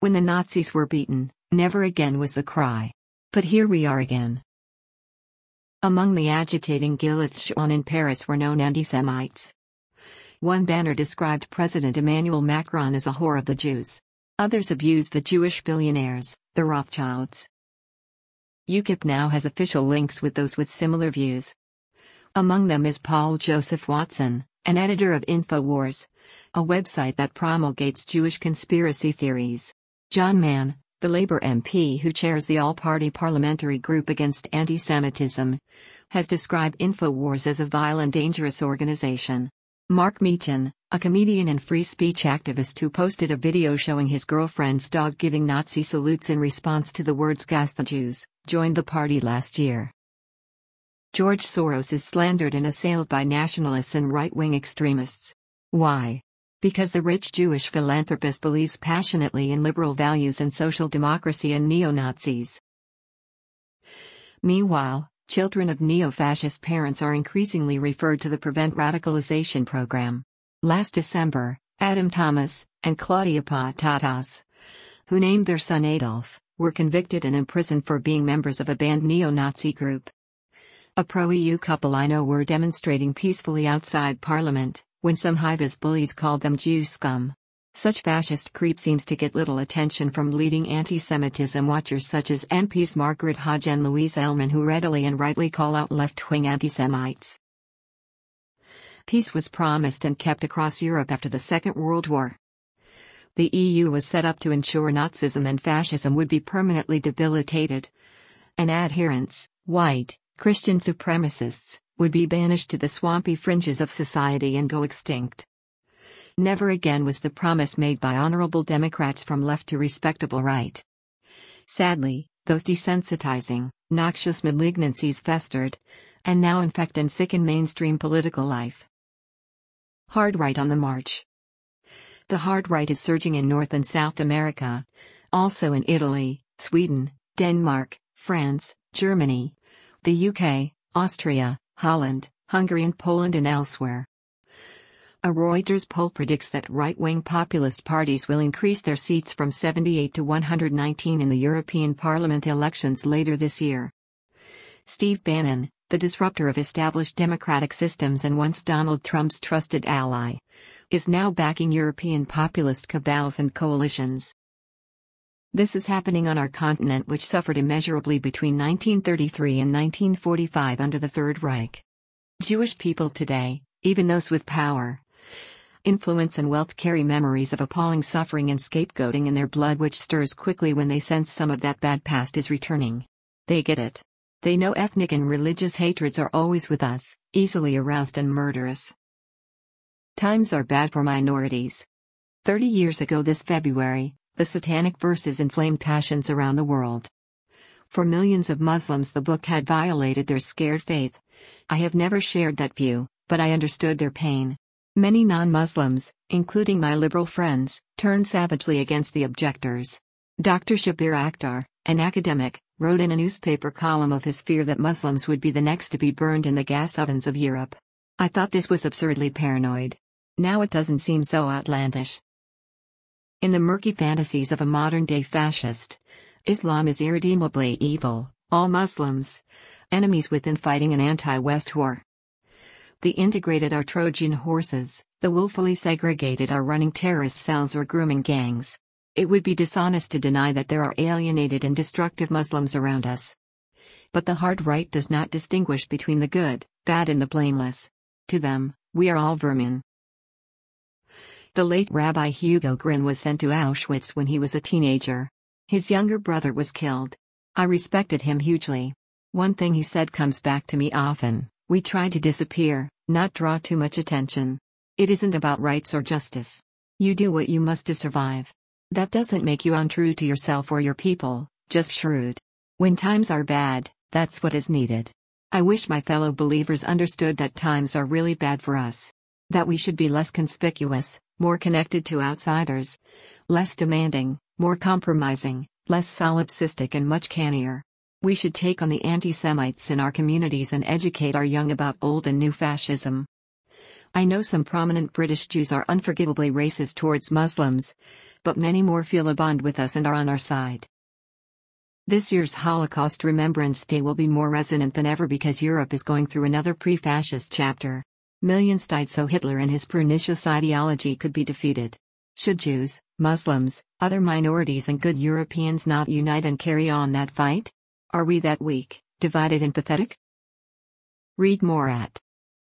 When the Nazis were beaten, never again was the cry. But here we are again. Among the agitating Gilets jaunes in Paris were known anti-Semites. One banner described President Emmanuel Macron as a whore of the Jews. Others abused the Jewish billionaires, the Rothschilds. UKIP now has official links with those with similar views. Among them is Paul Joseph Watson, an editor of InfoWars, a website that promulgates Jewish conspiracy theories. John Mann, the Labour MP who chairs the all-party parliamentary group against anti-Semitism, has described InfoWars as a vile and dangerous organization. Mark Meechan, a comedian and free speech activist who posted a video showing his girlfriend's dog giving Nazi salutes in response to the words "Gas the Jews," joined the party last year. George Soros is slandered and assailed by nationalists and right-wing extremists. Why? Because the rich Jewish philanthropist believes passionately in liberal values and social democracy and neo-Nazis. Meanwhile, children of neo-fascist parents are increasingly referred to the Prevent Radicalization program. Last December, Adam Thomas and Claudia Patatas, who named their son Adolf, were convicted and imprisoned for being members of a banned neo-Nazi group. A pro-EU couple I know were demonstrating peacefully outside Parliament, when some high-vis bullies called them Jew scum. Such fascist creep seems to get little attention from leading anti-Semitism watchers such as MPs Margaret Hodge and Louise Ellman, who readily and rightly call out left-wing anti-Semites. Peace was promised and kept across Europe after the Second World War. The EU was set up to ensure Nazism and fascism would be permanently debilitated, and adherents, white, Christian supremacists, would be banished to the swampy fringes of society and go extinct. Never again was the promise made by honorable Democrats from left to respectable right. Sadly, those desensitizing, noxious malignancies festered, and now infect and sicken mainstream political life. Hard right on the march. The hard right is surging in North and South America, also in Italy, Sweden, Denmark, France, Germany, the UK, Austria, Holland, Hungary and Poland and elsewhere. A Reuters poll predicts that right-wing populist parties will increase their seats from 78 to 119 in the European Parliament elections later this year. Steve Bannon, the disruptor of established democratic systems and once Donald Trump's trusted ally, is now backing European populist cabals and coalitions. This is happening on our continent, which suffered immeasurably between 1933 and 1945 under the Third Reich. Jewish people today, even those with power, influence and wealth, carry memories of appalling suffering and scapegoating in their blood, which stirs quickly when they sense some of that bad past is returning. They get it. They know ethnic and religious hatreds are always with us, easily aroused and murderous. Times are bad for minorities. 30 years ago this February, the satanic verses inflamed passions around the world. For millions of Muslims, the book had violated their scared faith. I have never shared that view, but I understood their pain. Many non-Muslims, including my liberal friends, turned savagely against the objectors. Dr. Shabir Akhtar, an academic, wrote in a newspaper column of his fear that Muslims would be the next to be burned in the gas ovens of Europe. I thought this was absurdly paranoid. Now it doesn't seem so outlandish. In the murky fantasies of a modern-day fascist, Islam is irredeemably evil, all Muslims, enemies within, fighting an anti-West war. The integrated are Trojan horses, the willfully segregated are running terrorist cells or grooming gangs. It would be dishonest to deny that there are alienated and destructive Muslims around us. But the hard right does not distinguish between the good, bad and the blameless. To them, we are all vermin. The late Rabbi Hugo Gryn was sent to Auschwitz when he was a teenager. His younger brother was killed. I respected him hugely. One thing he said comes back to me often: we try to disappear, not draw too much attention. It isn't about rights or justice. You do what you must to survive. That doesn't make you untrue to yourself or your people, just shrewd. When times are bad, that's what is needed. I wish my fellow believers understood that times are really bad for us. That we should be less conspicuous, more connected to outsiders, less demanding, more compromising, less solipsistic and much cannier. We should take on the anti-Semites in our communities and educate our young about old and new fascism. I know some prominent British Jews are unforgivably racist towards Muslims, but many more feel a bond with us and are on our side. This year's Holocaust Remembrance Day will be more resonant than ever because Europe is going through another pre-fascist chapter. Millions died so Hitler and his pernicious ideology could be defeated. Should Jews, Muslims, other minorities and good Europeans not unite and carry on that fight? Are we that weak, divided and pathetic? Read more at